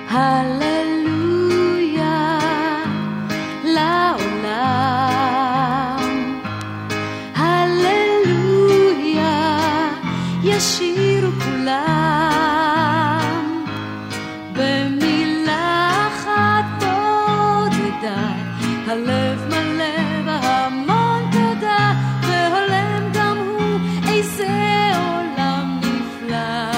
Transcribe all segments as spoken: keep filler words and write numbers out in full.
הללויה לעולם, הללויה ישירו כולם, במילה אחת תודה, הלב מלא בהמון תודה, והולם גם הוא איזה עולם נפלא.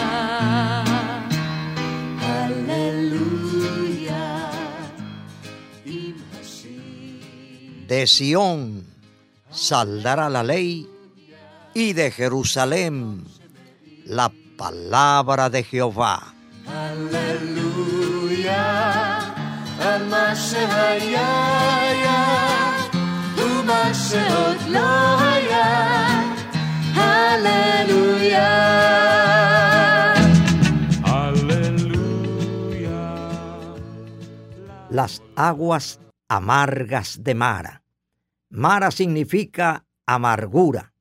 הללויה עם השיר. De Sión saldrá la ley y de Jerusalén la palabra de Jehová. Aleluya, על מה שהיה היה ומה שעוד לא היה. הללויה. Aleluya. Las aguas amargas de Mara. Mara significa amargura.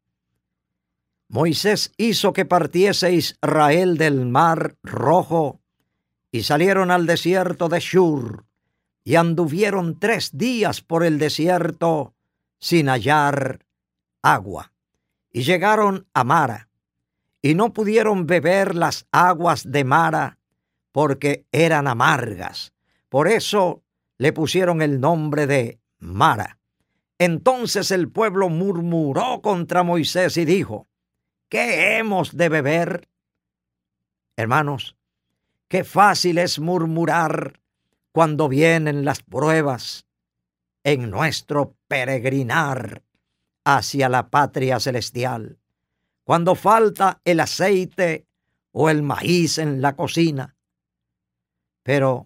Moisés hizo que partiese Israel del mar Rojo y salieron al desierto de Shur y anduvieron tres días por el desierto sin hallar agua. Y llegaron a Mara y no pudieron beber las aguas de Mara porque eran amargas. Por eso le pusieron el nombre de Mara. Entonces el pueblo murmuró contra Moisés y dijo: ¿qué hemos de beber? Hermanos, qué fácil es murmurar cuando vienen las pruebas en nuestro peregrinar hacia la patria celestial, cuando falta el aceite o el maíz en la cocina. Pero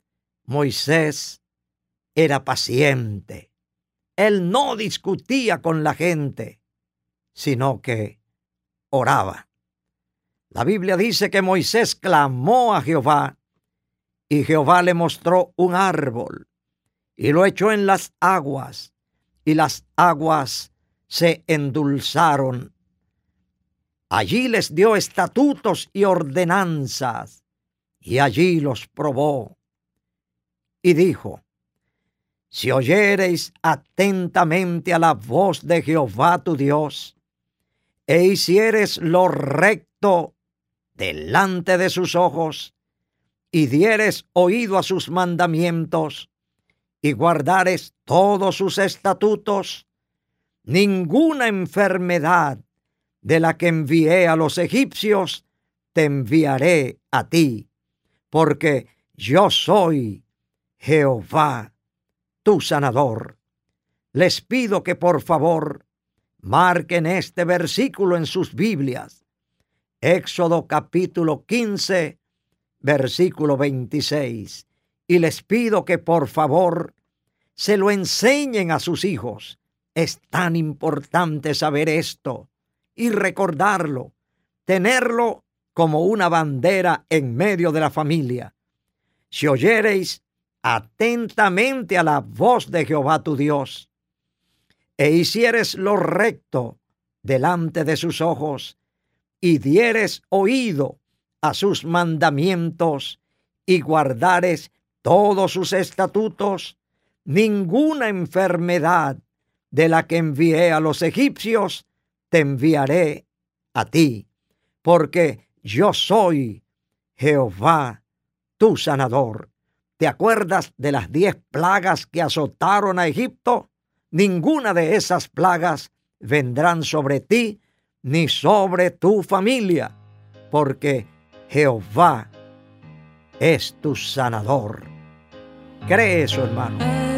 Moisés era paciente. Él no discutía con la gente, sino que oraba. La Biblia dice que Moisés clamó a Jehová y Jehová le mostró un árbol y lo echó en las aguas y las aguas se endulzaron. Allí les dio estatutos y ordenanzas y allí los probó. Y dijo: si oyereis atentamente a la voz de Jehová tu Dios, e hicieres lo recto delante de sus ojos, y dieres oído a sus mandamientos, y guardares todos sus estatutos, ninguna enfermedad de la que envié a los egipcios te enviaré a ti, porque yo soy Jehová tu sanador. Les pido que por favor marquen este versículo en sus Biblias. Éxodo capítulo quince, versículo veintiséis. Y les pido que por favor se lo enseñen a sus hijos. Es tan importante saber esto y recordarlo, tenerlo como una bandera en medio de la familia. Si oyereis atentamente a la voz de Jehová tu Dios, e hicieres lo recto delante de sus ojos, y dieres oído a sus mandamientos, y guardares todos sus estatutos, ninguna enfermedad de la que envié a los egipcios te enviaré a ti, porque yo soy Jehová tu sanador. ¿Te acuerdas de las diez plagas que azotaron a Egipto? Ninguna de esas plagas vendrán sobre ti ni sobre tu familia, porque Jehová es tu sanador. ¿Cree eso, hermano?